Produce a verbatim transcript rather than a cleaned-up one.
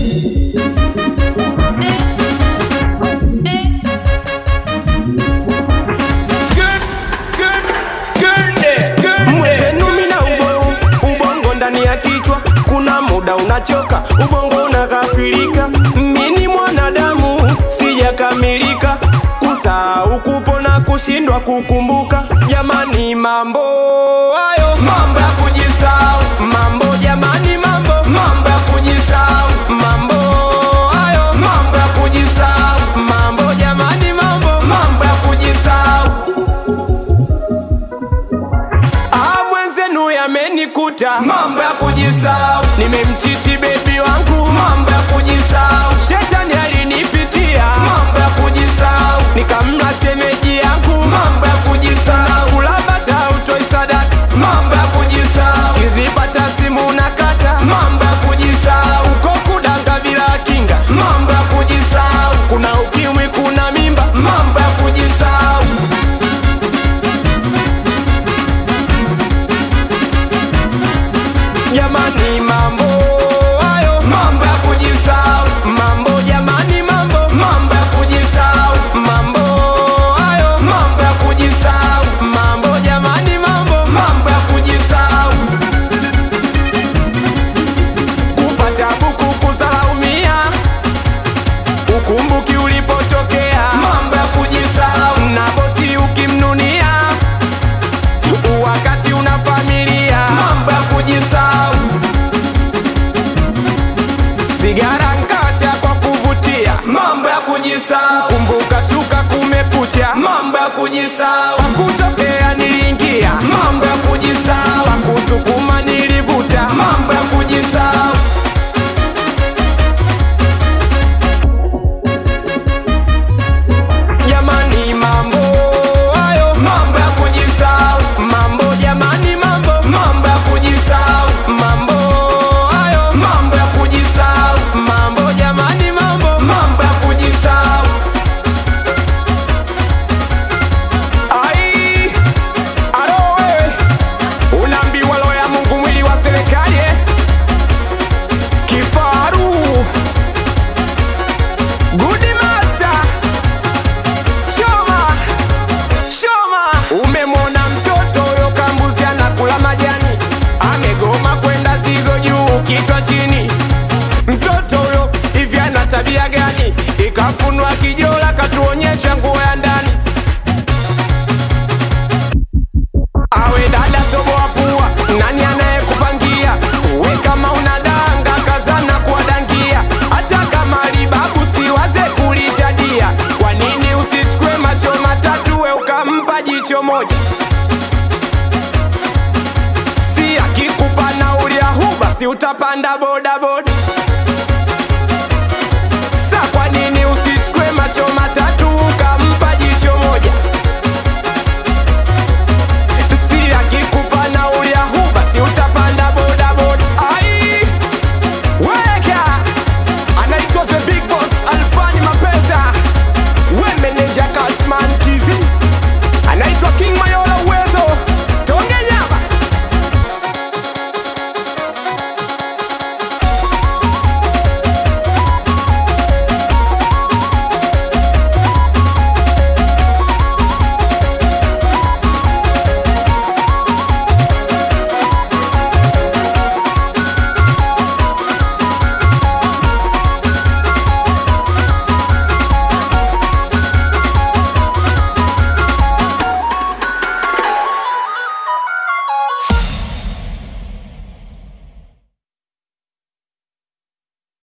Unachoka, ubongo unakafirika. Mimi mwanadamu sijakamilika, kusahau kupona kushindwa kukumbuka. Jamani mambo hayo, mambo ya kujisahau. Mambo jamani mambo, mambo ya kujisahau. Mambo hayo, mambo ya kujisahau. Mambo jamani mambo, mambo ya kujisahau. Ah, mwenzenu yamenikuta, mambo ya kujisahau. Nimemchiti baby wangu, mambo ya kujisahau. Shetani alinipitia, mambo ya kujisahau. Nikamla shemeji yangu, mambo ya kujisahau. Kulabata utoi sadaka, mambo ya kujisahau. Kizipata simu nakata, mambo ya kujisahau. Uko kudanga bila kinga, mambo ya kujisahau. Kuna ukimwi, kuna mimba, mambo ya kujisahau. Jamani mambo hayo, mambo ya kujisahau. Mambo jamani mambo, mambo ya kujisahau. Mambo hayo, mambo ya kujisahau. Mambo jamani mambo, mambo ya kujisahau. Kupata buku kudharaumia, ukumbuki ulipotokea, mambo ya kujisahau. Na bosi ukimnunia, wakati una familia, mambo ya kujisahau. Sigara nkasha kwa kuvutia, mambo ya kujisahau. Kumbuka shuka kumekucha, mambo ya kujisahau. Kutokea niliingia, mambo ya kujisahau. Kusukuma nilivuta, mambo ya kujisahau. Jamani mambo hayo, mambo ya kujisahau. Mambo jamani mambo, mambo ya kujisahau. Mambo hayo, mambo ya kujisahau. Mambo jamani mambo, mambo ya kujisahau. Ai, alo wewe, unaambiwa roho ya Mungu mwili wa serikali eh? Kifaru Good Master Shoma, Shoma. Umemwona mtoto huyo kambuzi anakula majani, amegoma kwenda zigo juu kichwa chini. Mtoto huyo hivi ana tabia gani? Ikafunwa kijola katuonyesha nguo ya ndani. Awe dada toboa pua, nani anayekupangia? We kama unadanga kazana kuwadangia. Hata kama libabu siwaze kulichadia. Kwa nini usichukue macho matatu we ukampa jicho moja? Si akikupa nauli ya huba, si utapanda boda boda.